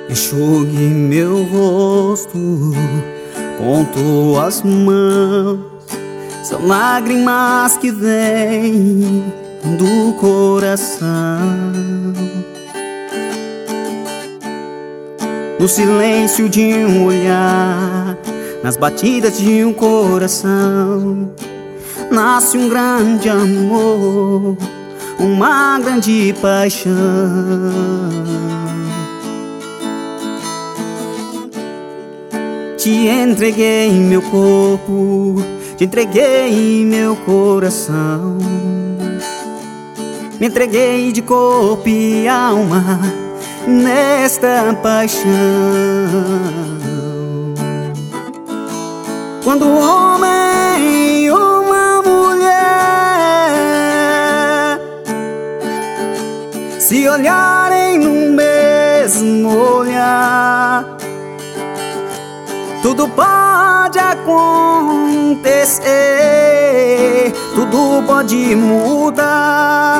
Enxugue meu rosto com tuas mãos. São lágrimas que vêm do coração. No silêncio de um olhar, nas batidas de um coração, nasce um grande amor, uma grande paixão. Te entreguei meu corpo, te entreguei meu coração. Me entreguei de corpo e alma nesta paixão. Quando um homem e uma mulher se olharem no mesmo olhar, tudo pode acontecer, tudo pode mudar.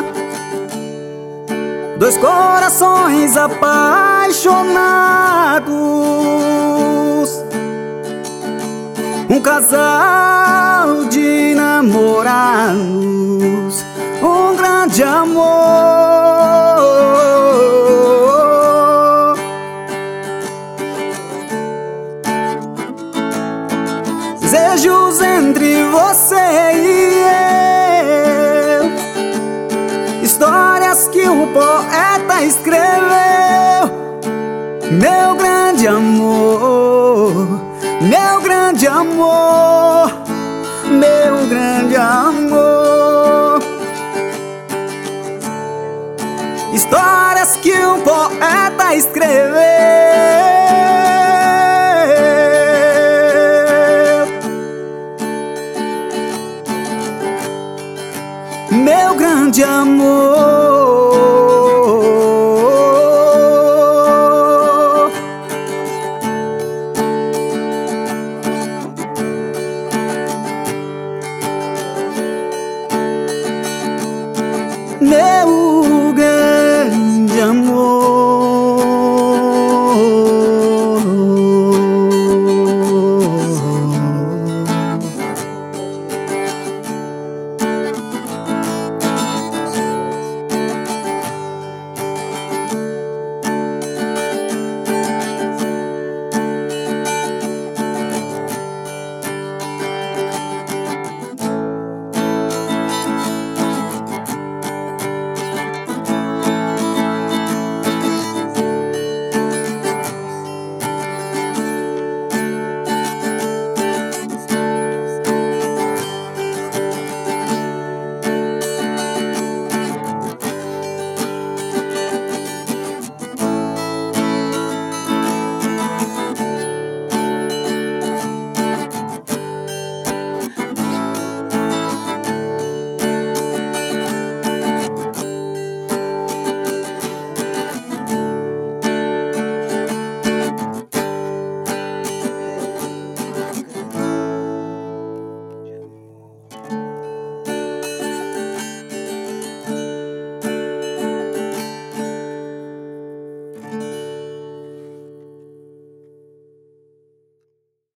Dois corações apaixonados, um casal de namorados, um grande amor. Desejos entre você e eu, histórias que o poeta escreveu. Meu grande amor, meu grande amor, meu grande amor. Histórias que um poeta escreveu. Meu grande amor.